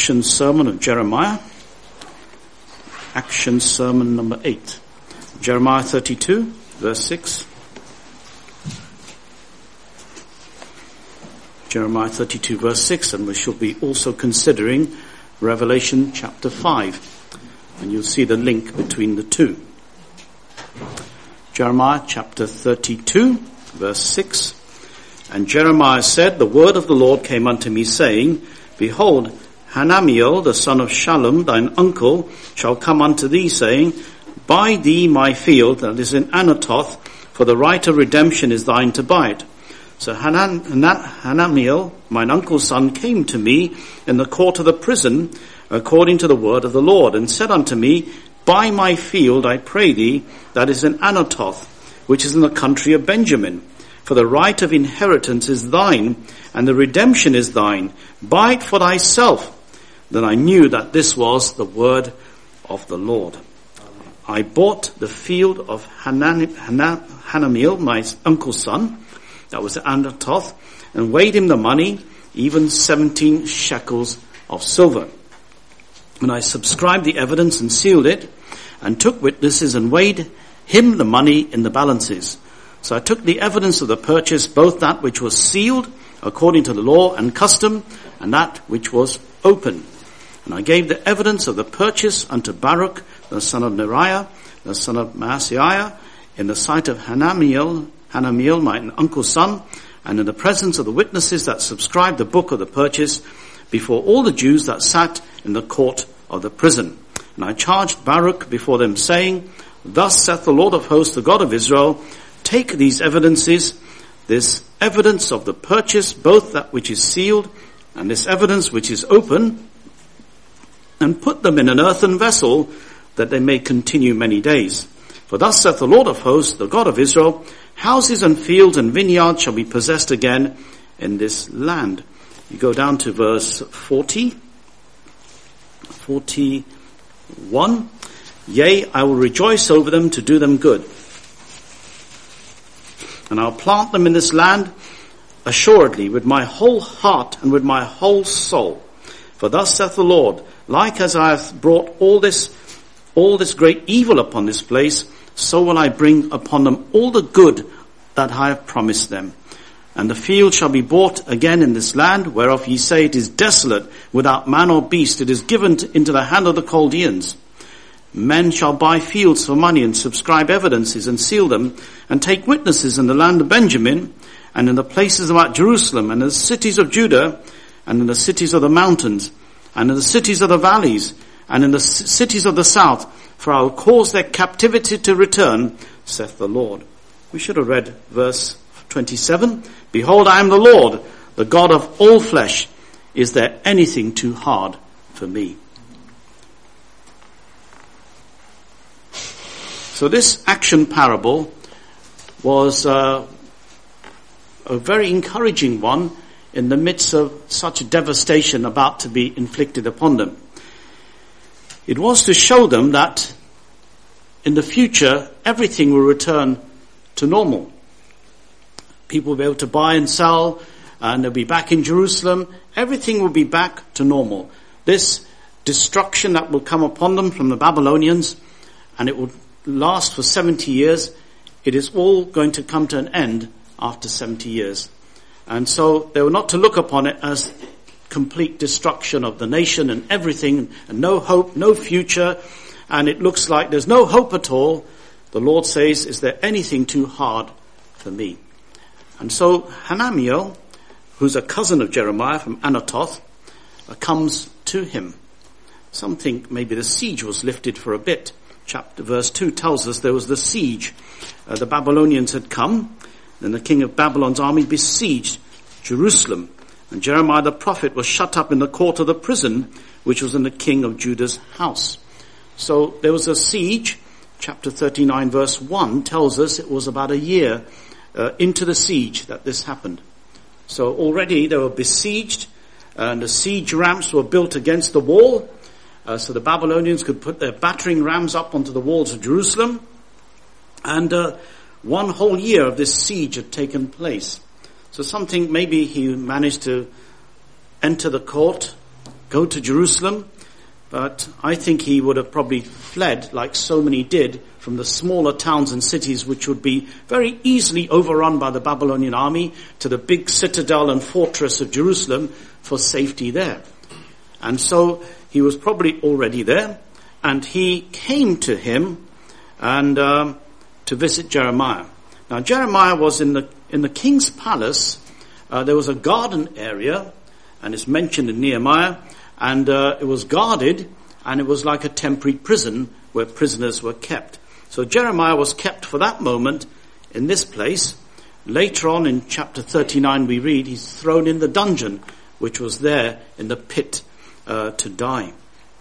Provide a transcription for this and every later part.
Action Sermon of Jeremiah. Action Sermon number 8. Jeremiah 32, verse 6. Jeremiah 32, verse 6, and we shall be also considering Revelation chapter 5. And you'll see the link between the two. Jeremiah chapter 32, verse 6. And Jeremiah said, The word of the Lord came unto me, saying, Behold, Hanamiel, the son of Shallum, thine uncle, shall come unto thee, saying, Buy thee my field that is in Anathoth, for the right of redemption is thine to buy it. So Hanamiel, mine uncle's son, came to me in the court of the prison, according to the word of the Lord, and said unto me, Buy my field, I pray thee, that is in Anathoth, which is in the country of Benjamin. For the right of inheritance is thine, and the redemption is thine. Buy it for thyself. Then I knew that this was the word of the Lord. I bought the field of Hanamiel, my uncle's son, that was at Anathoth, and weighed him the money, even 17 shekels of silver. And I subscribed the evidence and sealed it, and took witnesses and weighed him the money in the balances. So I took the evidence of the purchase, both that which was sealed according to the law and custom, and that which was open. And I gave the evidence of the purchase unto Baruch, the son of Neriah, the son of Maaseiah, in the sight of Hanamiel, my uncle's son, and in the presence of the witnesses that subscribed the book of the purchase, before all the Jews that sat in the court of the prison. And I charged Baruch before them, saying, Thus saith the Lord of hosts, the God of Israel, Take these evidences, this evidence of the purchase, both that which is sealed and this evidence which is open, and put them in an earthen vessel, that they may continue many days. For thus saith the Lord of hosts, the God of Israel, houses and fields and vineyards shall be possessed again in this land. You go down to verse 41. Yea, I will rejoice over them to do them good. And I'll plant them in this land assuredly with my whole heart and with my whole soul. For thus saith the Lord, like as I have brought all this great evil upon this place, so will I bring upon them all the good that I have promised them. And the field shall be bought again in this land, whereof ye say it is desolate, without man or beast. It is given into the hand of the Chaldeans. Men shall buy fields for money, and subscribe evidences, and seal them, and take witnesses in the land of Benjamin, and in the places about Jerusalem, and in the cities of Judah, and in the cities of the mountains, and in the cities of the valleys, and in the cities of the south, for I will cause their captivity to return, saith the Lord. We should have read verse 27. Behold, I am the Lord, the God of all flesh. Is there anything too hard for me? So this action parable was a very encouraging one in the midst of such devastation about to be inflicted upon them. It was to show them that in the future everything will return to normal. People will be able to buy and sell, and they'll be back in Jerusalem. Everything will be back to normal. This destruction that will come upon them from the Babylonians, and it will last for 70 years, it is all going to come to an end after 70 years. And so they were not to look upon it as complete destruction of the nation and everything, and no hope, no future, and it looks like there's no hope at all. The Lord says, is there anything too hard for me? And so Hanamiel, who's a cousin of Jeremiah from Anathoth, comes to him. Some think maybe the siege was lifted for a bit. Verse 2 tells us there was the siege. The Babylonians had come, and the king of Babylon's army besieged Jerusalem. And Jeremiah the prophet was shut up in the court of the prison, which was in the king of Judah's house. So there was a siege. Chapter 39 verse 1 tells us it was about a year into the siege that this happened. So already they were besieged, and the siege ramps were built against the wall, so the Babylonians could put their battering rams up onto the walls of Jerusalem. And one whole year of this siege had taken place. So something, maybe he managed to enter the court, go to Jerusalem, but I think he would have probably fled, like so many did, from the smaller towns and cities which would be very easily overrun by the Babylonian army to the big citadel and fortress of Jerusalem for safety there. And so he was probably already there, and he came to him and to visit Jeremiah. Now Jeremiah was in the king's palace. There was a garden area, and it's mentioned in Nehemiah, and it was guarded, and it was like a temporary prison where prisoners were kept. So Jeremiah was kept for that moment in this place. Later on in chapter 39 we read he's thrown in the dungeon, which was there in the pit to die.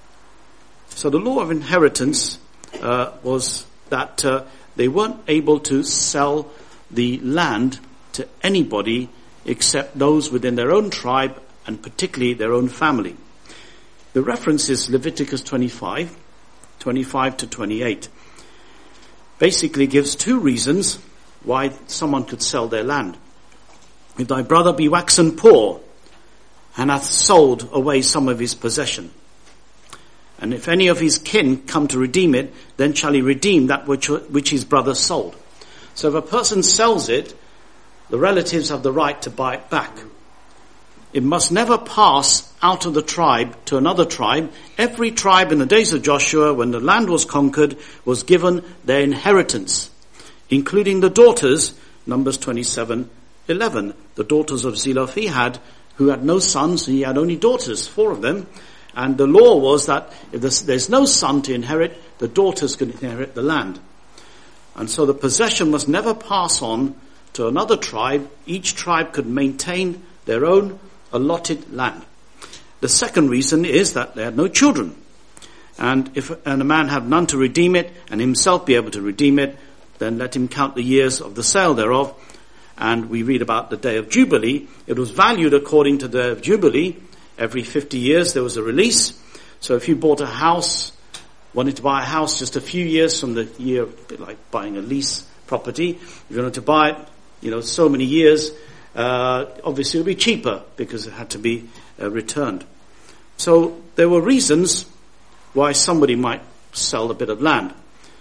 So the law of inheritance was that they weren't able to sell the land to anybody except those within their own tribe and particularly their own family. The reference is Leviticus 25 to 28. Basically gives two reasons why someone could sell their land. If thy brother be waxen poor, and hath sold away some of his possession, and if any of his kin come to redeem it, then shall he redeem that which his brother sold. So if a person sells it, the relatives have the right to buy it back. It must never pass out of the tribe to another tribe. Every tribe in the days of Joshua, when the land was conquered, was given their inheritance, including the daughters, Numbers 27:11. The daughters of Zelophehad, who had no sons, he had only daughters, 4 of them. And the law was that if there's no son to inherit, the daughters could inherit the land. And so the possession must never pass on to another tribe. Each tribe could maintain their own allotted land. The second reason is that they had no children. And if a man have none to redeem it, and himself be able to redeem it, then let him count the years of the sale thereof. And we read about the day of Jubilee. It was valued according to the day of Jubilee. Every 50 years there was a release. So if you bought a house, wanted to buy a house just a few years from the year, a bit like buying a lease property, if you wanted to buy it, so many years, obviously it would be cheaper because it had to be returned. So there were reasons why somebody might sell a bit of land.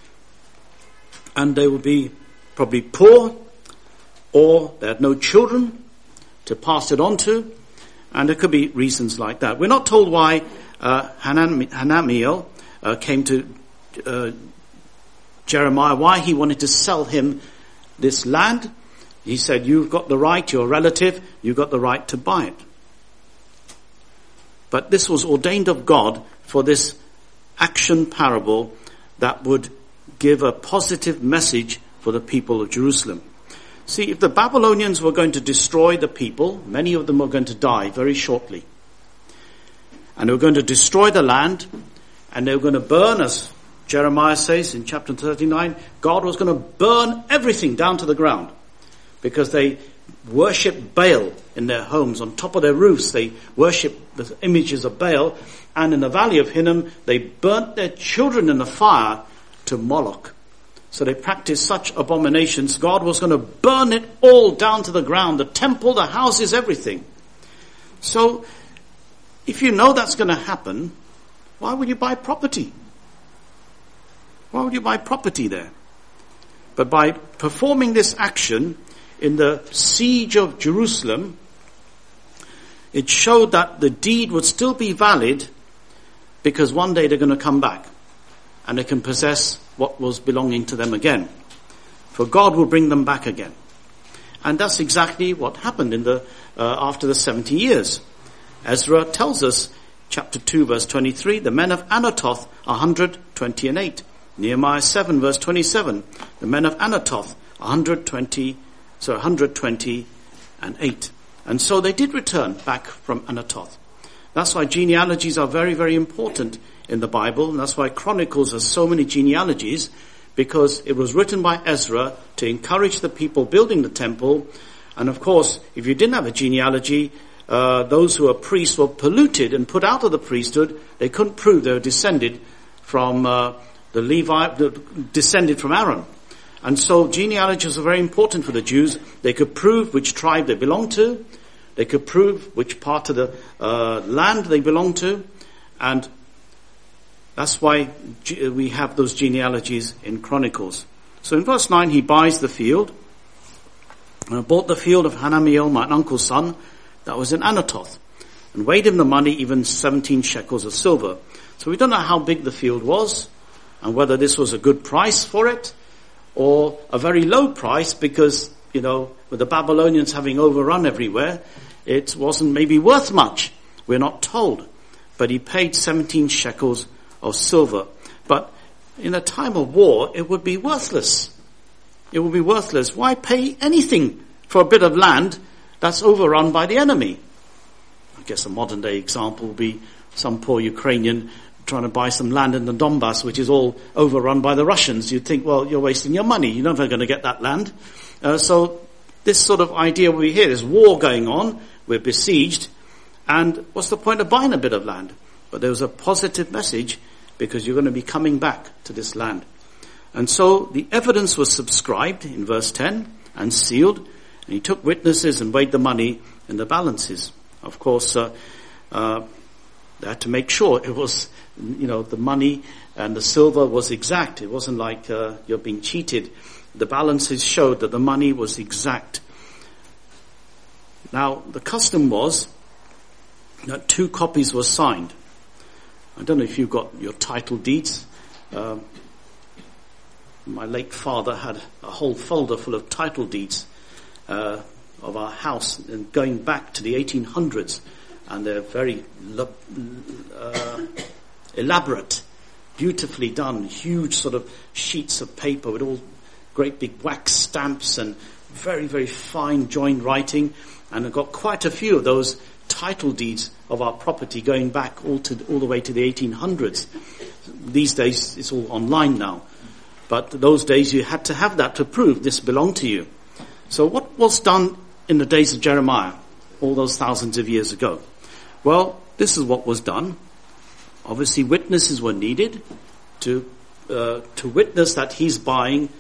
And they would be probably poor, or they had no children to pass it on to, and there could be reasons like that. We're not told why Hanamiel came to Jeremiah, why he wanted to sell him this land. He said, you've got the right, you're a relative, you've got the right to buy it. But this was ordained of God for this action parable that would give a positive message for the people of Jerusalem. See, if the Babylonians were going to destroy the people, many of them were going to die very shortly. And they were going to destroy the land, and they were going to burn, as Jeremiah says in chapter 39, God was going to burn everything down to the ground, because they worship Baal in their homes. On top of their roofs, they worship the images of Baal. And in the valley of Hinnom, they burnt their children in the fire to Moloch. So they practiced such abominations. God was going to burn it all down to the ground. The temple, the houses, everything. So, if you know that's going to happen, why would you buy property? Why would you buy property there? But by performing this action in the siege of Jerusalem, it showed that the deed would still be valid, because one day they're going to come back and they can possess what was belonging to them again. For God will bring them back again. And that's exactly what happened in the after the 70 years. Ezra tells us, chapter 2, verse 23, the men of Anathoth, 120 and 8. Nehemiah 7, verse 27, the men of Anathoth, 120 and 8. And so they did return back from Anathoth. That's why genealogies are very, very important in the Bible. And that's why Chronicles has so many genealogies, because it was written by Ezra to encourage the people building the temple. And of course, if you didn't have a genealogy, those who were priests were polluted and put out of the priesthood. They couldn't prove they were descended from the Levi, descended from Aaron. And so genealogies are very important for the Jews. They could prove which tribe they belonged to. They could prove which part of the land they belonged to, and that's why we have those genealogies in Chronicles. So in verse 9, he buys the field. And bought the field of Hanamiel, my uncle's son, that was in Anathoth, and weighed him the money, even 17 shekels of silver. So we don't know how big the field was, and whether this was a good price for it, or a very low price, because, with the Babylonians having overrun everywhere, it wasn't maybe worth much. We're not told. But he paid 17 shekels of silver. But in a time of war, it would be worthless. It would be worthless. Why pay anything for a bit of land that's overrun by the enemy? I guess a modern day example would be some poor Ukrainian trying to buy some land in the Donbass, which is all overrun by the Russians. You'd think, well, you're wasting your money. You're never going to get that land. So this sort of idea we hear, there's war going on, we're besieged, and what's the point of buying a bit of land? But there was a positive message, because you're going to be coming back to this land. And so the evidence was subscribed in verse 10 and sealed, and he took witnesses and weighed the money in the balances. Of course, they had to make sure it was, the money and the silver was exact. It wasn't like you're being cheated. The balances showed that the money was exact. Now, the custom was that 2 copies were signed. I don't know if you've got your title deeds. My late father had a whole folder full of title deeds of our house, and going back to the 1800s, and they're very elaborate, beautifully done, huge sort of sheets of paper with all great big wax stamps and very, very fine joined writing. And I've got quite a few of those title deeds of our property going back all the way to the 1800s. These days it's all online now. But those days you had to have that to prove this belonged to you. So what was done in the days of Jeremiah, all those thousands of years ago? Well, this is what was done. Obviously witnesses were needed to witness that he's buying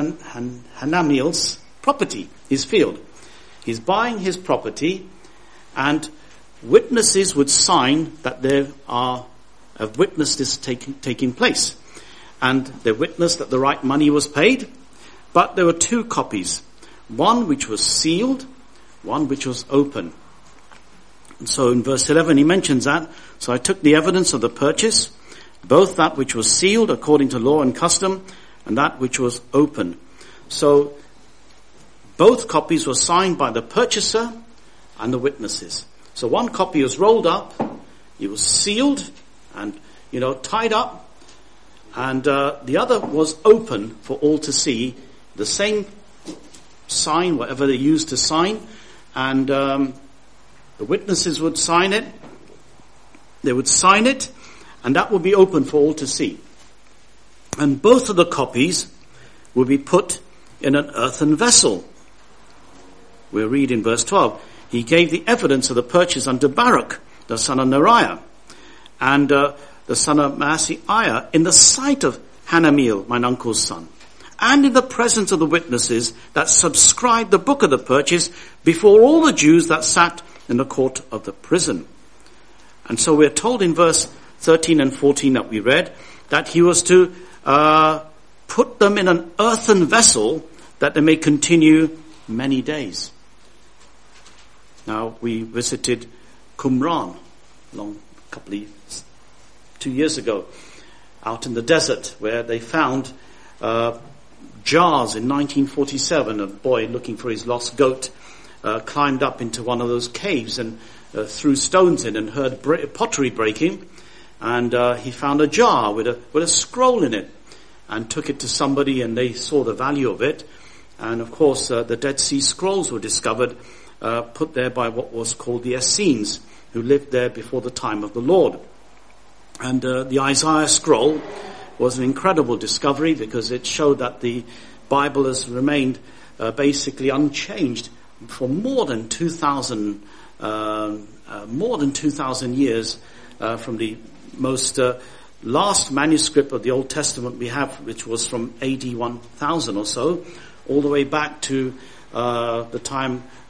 Hanamiel's property, his field. He's buying his property, and witnesses would sign that they have witnessed this taking place. And they witnessed that the right money was paid, but there were 2 copies. One which was sealed, one which was open. And so in verse 11 he mentions that. So I took the evidence of the purchase, both that which was sealed according to law and custom, and that which was open. So both copies were signed by the purchaser and the witnesses. So one copy was rolled up, it was sealed and, tied up, and the other was open for all to see. The same sign, whatever they used to sign, and the witnesses would sign it. They would sign it, and that would be open for all to see. And both of the copies would be put in an earthen vessel. We'll read in verse 12. He gave the evidence of the purchase unto Baruch, the son of Neriah, and the son of Maaseiah, in the sight of Hanamiel, mine uncle's son, and in the presence of the witnesses that subscribed the book of the purchase before all the Jews that sat in the court of the prison. And so we're told in verse 13 and 14 that we read, that he was to put them in an earthen vessel that they may continue many days. Now, we visited Qumran 2 years ago, out in the desert, where they found jars in 1947. A boy looking for his lost goat climbed up into one of those caves and threw stones in and heard pottery breaking, and he found a jar with a scroll in it and took it to somebody, and they saw the value of it. And of course the Dead Sea Scrolls were discovered, put there by what was called the Essenes, who lived there before the time of the Lord. And the Isaiah scroll was an incredible discovery, because it showed that the Bible has remained basically unchanged for more than 2,000 years, from the most last manuscript of the Old Testament we have, which was from AD 1000 or so, all the way back to the time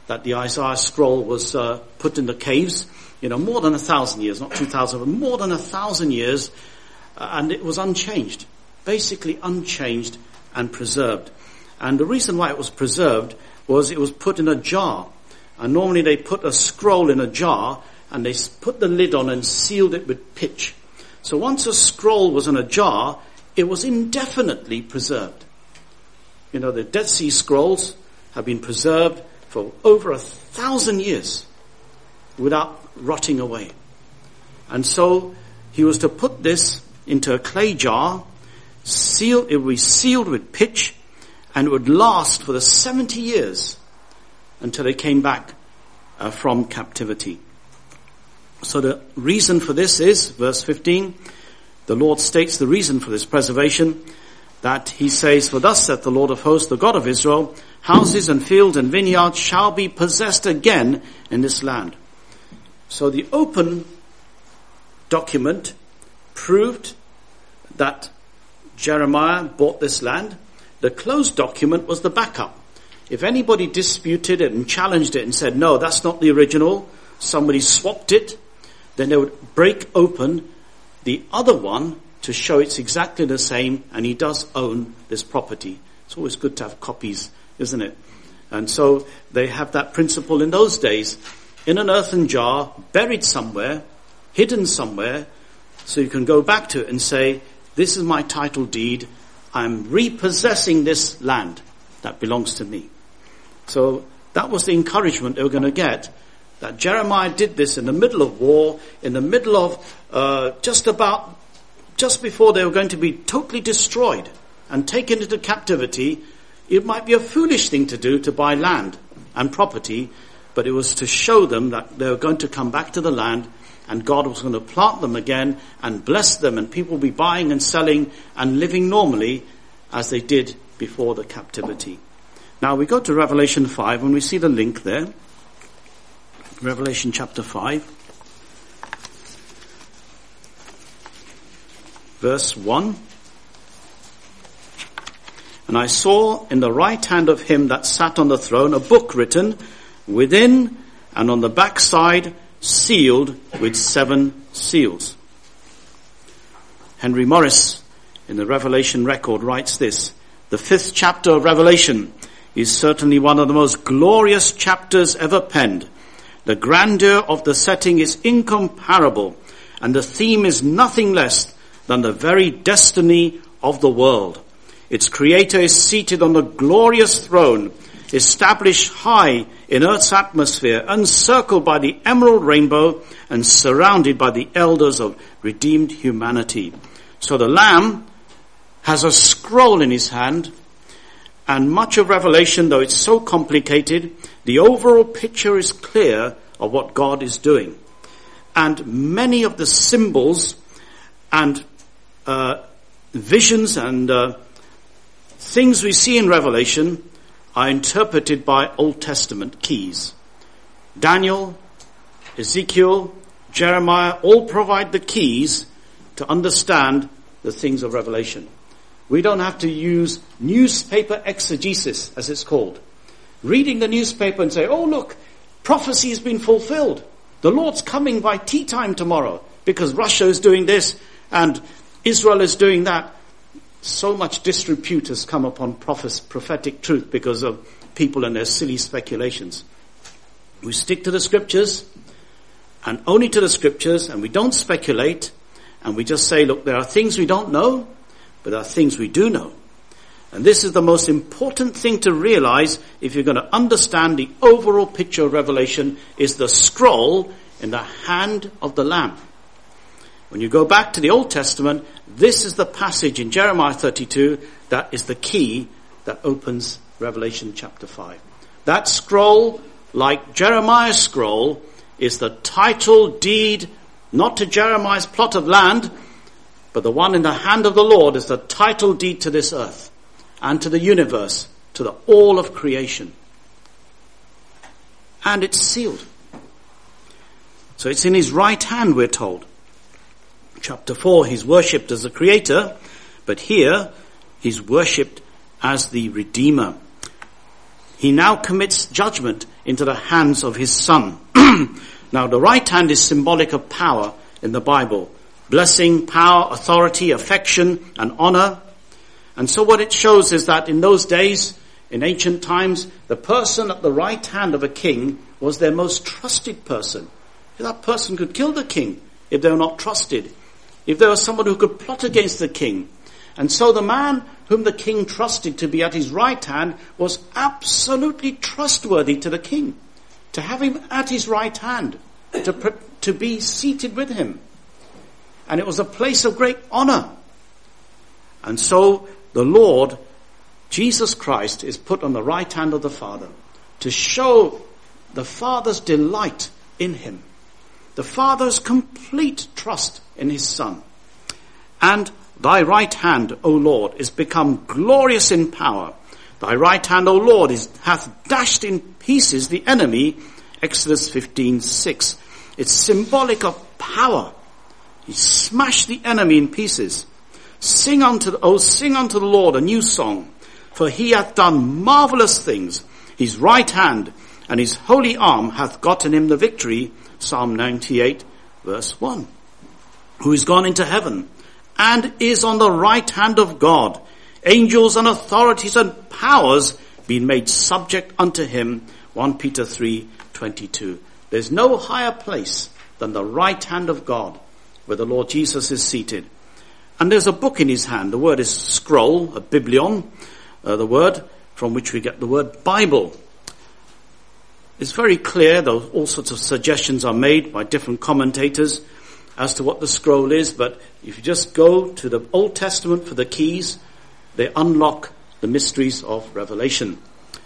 that the Isaiah scroll was put in the caves, more than 1,000 years, not 2,000, but more than 1,000 years, and it was unchanged, basically unchanged and preserved. And the reason why it was preserved was it was put in a jar. And normally they put a scroll in a jar and they put the lid on and sealed it with pitch. So once a scroll was in a jar, it was indefinitely preserved. The Dead Sea Scrolls have been preserved for over 1,000 years without rotting away. And so he was to put this into a clay jar, it would be sealed with pitch, and it would last for the 70 years until they came back from captivity. So the reason for this is, verse 15, the Lord states the reason for this preservation, that he says, "For thus saith the Lord of hosts, the God of Israel, houses and fields and vineyards shall be possessed again in this land." So the open document proved that Jeremiah bought this land. The closed document was the backup. If anybody disputed it and challenged it and said, "No, that's not the original," somebody swapped it, then they would break open the other one to show it's exactly the same, and he does own this property. It's always good to have copies, isn't it? And so they have that principle in those days, in an earthen jar, buried somewhere, hidden somewhere, so you can go back to it and say, "This is my title deed. I'm repossessing this land that belongs to me." So that was the encouragement they were going to get, that Jeremiah did this in the middle of war, in the middle of just before they were going to be totally destroyed and taken into captivity. It might be a foolish thing to do, to buy land and property, but it was to show them that they were going to come back to the land, and God was going to plant them again and bless them, and people will be buying and selling and living normally as they did before the captivity. Now we go to Revelation 5 and we see the link there. Revelation chapter 5. Verse 1. "And I saw in the right hand of him that sat on the throne a book written within and on the backside, sealed with 7 seals." Henry Morris in the Revelation record writes this: "The 5th chapter of Revelation is certainly one of the most glorious chapters ever penned. The grandeur of the setting is incomparable, and the theme is nothing less than the very destiny of the world. Its creator is seated on the glorious throne, established high in earth's atmosphere, encircled by the emerald rainbow and surrounded by the elders of redeemed humanity. So the Lamb has a scroll in his hand, and much of Revelation, though it's so complicated, the overall picture is clear of what God is doing. And many of the symbols and visions and things we see in Revelation are interpreted by Old Testament keys. Daniel, Ezekiel, Jeremiah all provide the keys to understand the things of Revelation. We don't have to use newspaper exegesis, as it's called. Reading the newspaper and say, "Oh look, prophecy has been fulfilled. The Lord's coming by tea time tomorrow because Russia is doing this and Israel is doing that." So much disrepute has come upon prophetic truth because of people and their silly speculations. We stick to the scriptures, and only to the scriptures, and we don't speculate, and we just say, look, there are things we don't know, but there are things we do know. And this is the most important thing to realize if you're going to understand the overall picture of Revelation, is the scroll in the hand of the Lamb. When you go back to the Old Testament, this is the passage in Jeremiah 32 that is the key that opens Revelation chapter 5. That scroll, like Jeremiah's scroll, is the title deed, not to Jeremiah's plot of land, but the one in the hand of the Lord is the title deed to this earth and to the universe, to the all of creation. And it's sealed. So it's in his right hand, we're told. Chapter 4, he's worshipped as the creator, but here he's worshipped as the redeemer. he now commits judgment into the hands of his Son. Now, the right hand is symbolic of power in the Bible. Blessing, power, authority, affection, and honor. And so what it shows is that in those days, in ancient times, the person at the right hand of a king was their most trusted person. That person could kill the king if they were not trusted. If there was someone who could plot against the king. And so the man whom the king trusted to be at his right hand was absolutely trustworthy to the king. To have him at his right hand. To be seated with him. And it was a place of great honor. And so the Lord, Jesus Christ, is put on the right hand of the Father to show the Father's delight in him. The Father's complete trust in his Son. And thy right hand, O Lord, is become glorious in power. Thy right hand, O Lord, hath dashed in pieces the enemy. Exodus 15:6. It's symbolic of power. He smashed the enemy in pieces. Sing unto the Lord a new song, for he hath done marvelous things. His right hand and his holy arm hath gotten him the victory. Psalm 98 verse 1. Who is gone into heaven and is on the right hand of God. Angels and authorities and powers being made subject unto him. 1 Peter 3:22. There's no higher place than the right hand of God, where the Lord Jesus is seated. And there's a book in his hand. The word is scroll, a biblion, the word from which we get the word Bible. It's very clear, though all sorts of suggestions are made by different commentators as to what the scroll is, but if you just go to the Old Testament for the keys, they unlock the mysteries of Revelation.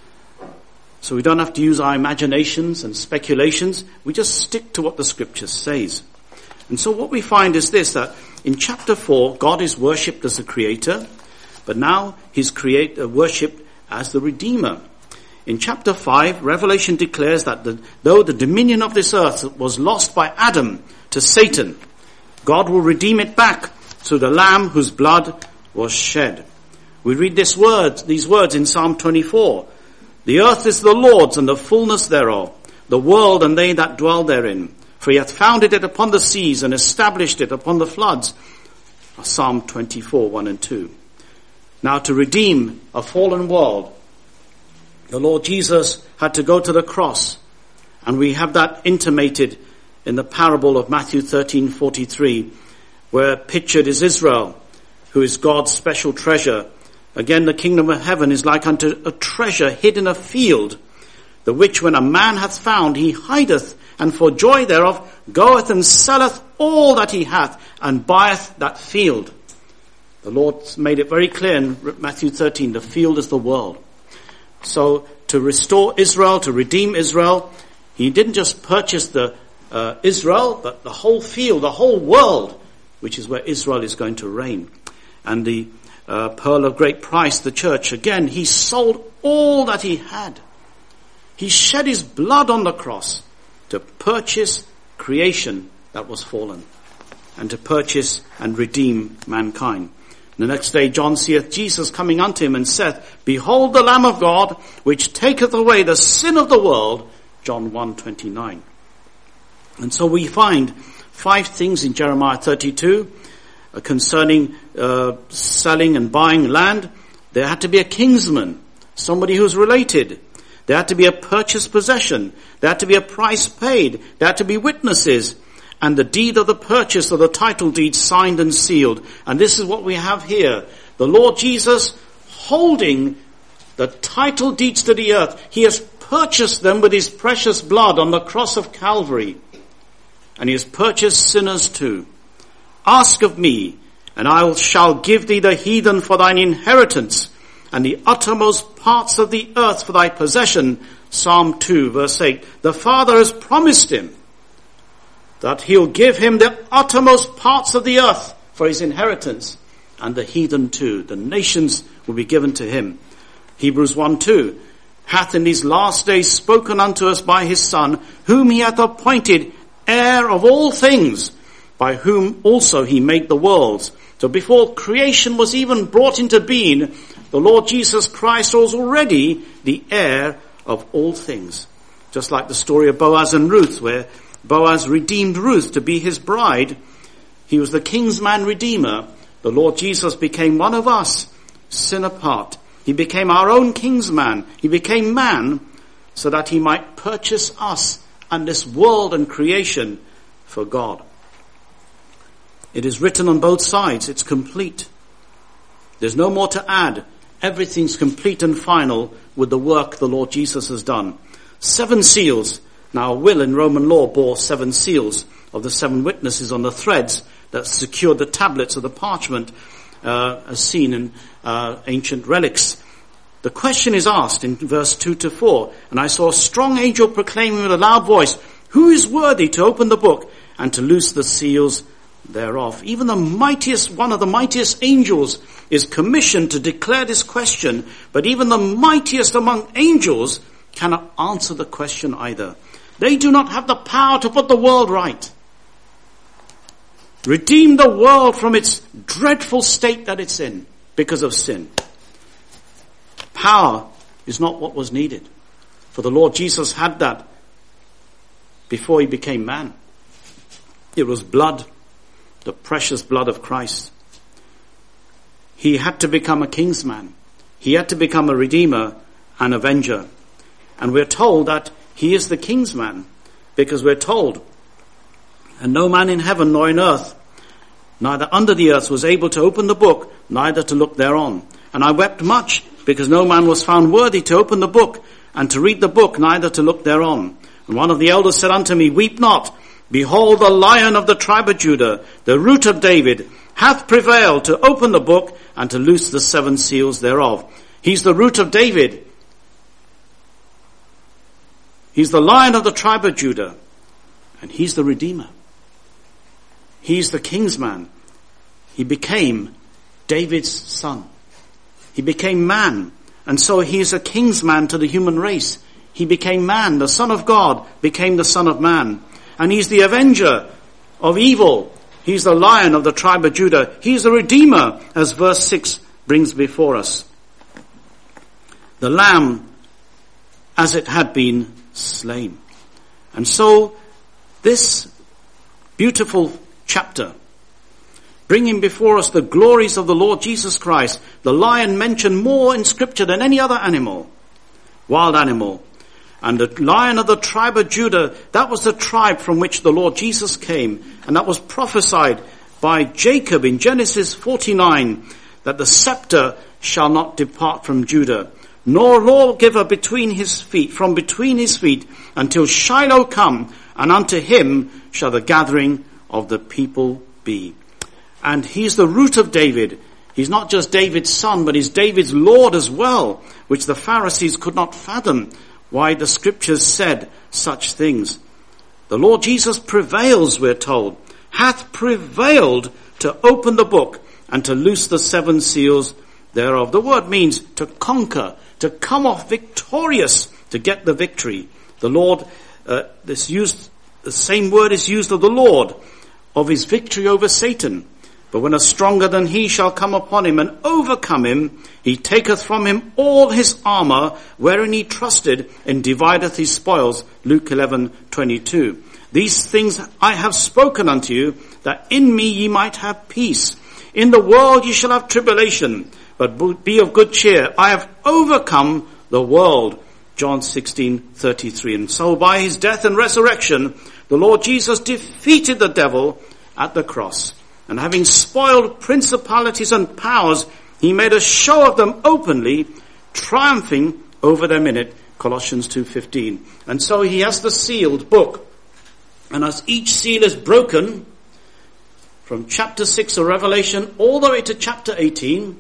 So we don't have to use our imaginations and speculations. We just stick to what the scripture says. And so what we find is this, that in chapter 4, God is worshipped as the creator, but now he's worshipped as the redeemer. In chapter 5, Revelation declares that though the dominion of this earth was lost by Adam to Satan, God will redeem it back through the Lamb whose blood was shed. We read these words in Psalm 24. The earth is the Lord's and the fullness thereof, the world and they that dwell therein. For he hath founded it upon the seas and established it upon the floods. Psalm 24, 1 and 2. Now to redeem a fallen world, the Lord Jesus had to go to the cross. And we have that intimated in the parable of Matthew 13:43, where pictured is Israel, who is God's special treasure. Again, the kingdom of heaven is like unto a treasure hid in a field, the which when a man hath found, he hideth, and for joy thereof goeth and selleth all that he hath, and buyeth that field. The Lord made it very clear in Matthew 13, the field is the world. So to restore Israel, to redeem Israel, he didn't just purchase the Israel, but the whole field, the whole world, which is where Israel is going to reign. And the pearl of great price, the church, again, he sold all that he had. He shed his blood on the cross to purchase creation that was fallen and to purchase and redeem mankind. The next day John seeth Jesus coming unto him and saith, Behold the Lamb of God, which taketh away the sin of the world. John 1:29. And so we find 5 things in Jeremiah 32 concerning selling and buying land. There had to be a kinsman, somebody who's related. There had to be a purchased possession. There had to be a price paid. There had to be witnesses. And the deed of the purchase of the title deed signed and sealed. And this is what we have here. The Lord Jesus holding the title deeds to the earth. He has purchased them with his precious blood on the cross of Calvary. And he has purchased sinners too. Ask of me, and I shall give thee the heathen for thine inheritance, and the uttermost parts of the earth for thy possession. Psalm 2 verse 8. The Father has promised him that he'll give him the uttermost parts of the earth for his inheritance, and the heathen too. The nations will be given to him. Hebrews 1:2 hath in these last days spoken unto us by his Son, whom he hath appointed heir of all things, by whom also he made the worlds. So before creation was even brought into being, the Lord Jesus Christ was already the heir of all things. Just like the story of Boaz and Ruth, where Boaz redeemed Ruth to be his bride. He was the kinsman redeemer. The Lord Jesus became one of us, sin apart. He became our own kinsman. He became man so that he might purchase us and this world and creation for God. It is written on both sides. It's complete. There's no more to add. Everything's complete and final with the work the Lord Jesus has done. 7 seals. Now, a will in Roman law bore 7 seals of the 7 witnesses on the threads that secured the tablets of the parchment, as seen in ancient relics. The question is asked in verse 2 to 4, and I saw a strong angel proclaiming with a loud voice, "Who is worthy to open the book and to loose the seals thereof?" Even the mightiest, one of the mightiest angels is commissioned to declare this question, but even the mightiest among angels cannot answer the question either. They do not have the power to put the world right, redeem the world from its dreadful state that it's in because of sin. Power is not what was needed, for the Lord Jesus had that before he became man. It was blood, the precious blood of Christ. He had to become a kingsman. He had to become a redeemer, an avenger. And we're told that he is the kingsman, because we're told, "And no man in heaven nor in earth, neither under the earth, was able to open the book, neither to look thereon. And I wept much, because no man was found worthy to open the book, and to read the book, neither to look thereon. And one of the elders said unto me, Weep not. Behold, the Lion of the tribe of Judah, the Root of David, hath prevailed to open the book and to loose the 7 seals thereof." He's the Root of David. He's the Lion of the tribe of Judah. And he's the Redeemer. He's the kingsman. He became David's son. He became man. And so he is a kingsman to the human race. He became man. The Son of God became the Son of Man. And he's the avenger of evil. He's the Lion of the tribe of Judah. He's the Redeemer, as verse 6 brings before us. The Lamb as it had been slain. And so this beautiful chapter, bringing before us the glories of the Lord Jesus Christ, the lion mentioned more in Scripture than any other animal, wild animal. And the Lion of the tribe of Judah, that was the tribe from which the Lord Jesus came. And that was prophesied by Jacob in Genesis 49, that the scepter shall not depart from Judah, nor lawgiver from between his feet, until Shiloh come, and unto him shall the gathering of the people be. And he's the Root of David. He's not just David's son, but he's David's Lord as well, which the Pharisees could not fathom why the Scriptures said such things. The Lord Jesus prevails, we're told, hath prevailed to open the book and to loose the 7 seals thereof. The word means to conquer, to come off victorious, to get the victory. The Lord, the same word is used of the Lord, of his victory over Satan. But when a stronger than he shall come upon him and overcome him, he taketh from him all his armour, wherein he trusted, and divideth his spoils. Luke 11:22. These things I have spoken unto you, that in me ye might have peace. In the world ye shall have tribulation, but be of good cheer. I have overcome the world. John 16:33. And so by his death and resurrection, the Lord Jesus defeated the devil at the cross. And having spoiled principalities and powers, he made a show of them openly, triumphing over them in it. Colossians 2:15. And so he has the sealed book. And as each seal is broken, from chapter 6 of Revelation all the way to chapter 18,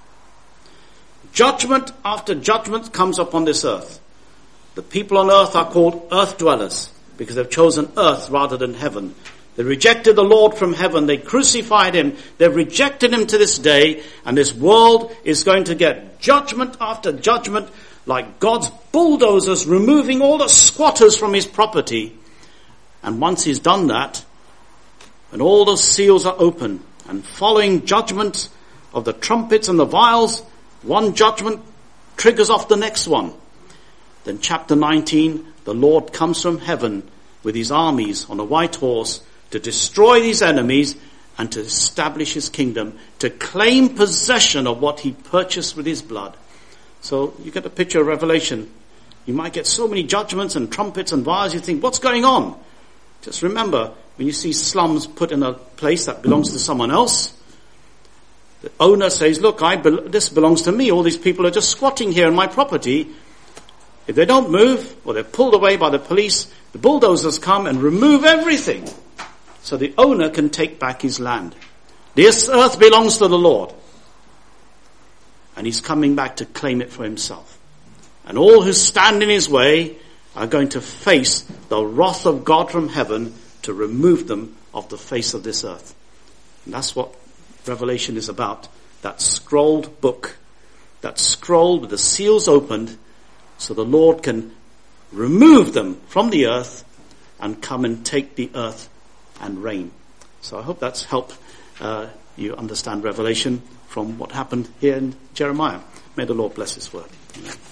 judgment after judgment comes upon this earth. The people on earth are called earth dwellers because they've chosen earth rather than heaven. They rejected the Lord from heaven. They crucified him. They've rejected him to this day. And this world is going to get judgment after judgment, like God's bulldozers removing all the squatters from his property. And once he's done that, and all the seals are open, and following judgment of the trumpets and the vials, One judgment triggers off the next one. Then chapter 19, the Lord comes from heaven with his armies on a white horse to destroy these enemies and to establish his kingdom, to claim possession of what he purchased with his blood. So you get a picture of Revelation. You might get so many judgments and trumpets and vials, you think, what's going on? Just remember, when you see slums put in a place that belongs to someone else, the owner says, look, this belongs to me. All these people are just squatting here on my property. If they don't move, or they're pulled away by the police, the bulldozers come and remove everything, so the owner can take back his land. This earth belongs to the Lord, and he's coming back to claim it for himself. And all who stand in his way are going to face the wrath of God from heaven to remove them off the face of this earth. And that's what Revelation is about. That scrolled book, that scroll with the seals opened, so the Lord can remove them from the earth and come and take the earth and reign. So I hope that's helped you understand Revelation from what happened here in Jeremiah. May the Lord bless his word. Amen.